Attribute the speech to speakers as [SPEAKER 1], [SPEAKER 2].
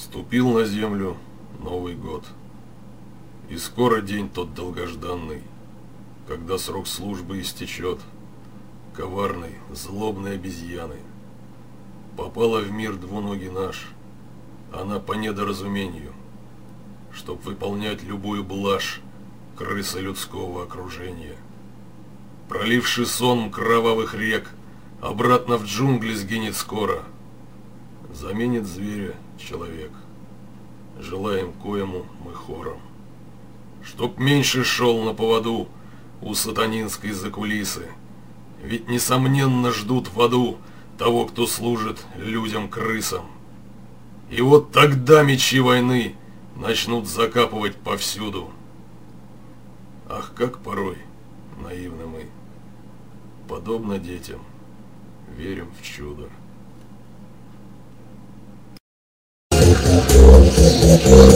[SPEAKER 1] Ступил на землю Новый год, и скоро день тот долгожданный, когда срок службы истечет, коварной, злобной обезьяны. Попала в мир двуногий наш, она по недоразумению, чтоб выполнять любую блажь крысы людского окружения. Проливший сон кровавых рек, обратно в джунгли сгинет скоро. Заменит зверя человек, желаем коему мы хором. Чтоб меньше шел на поводу у сатанинской закулисы, ведь несомненно ждут в аду того, кто служит людям-крысам. И вот тогда мечи войны начнут закапывать повсюду. Ах, как порой наивны мы, подобно детям, верим в чудо.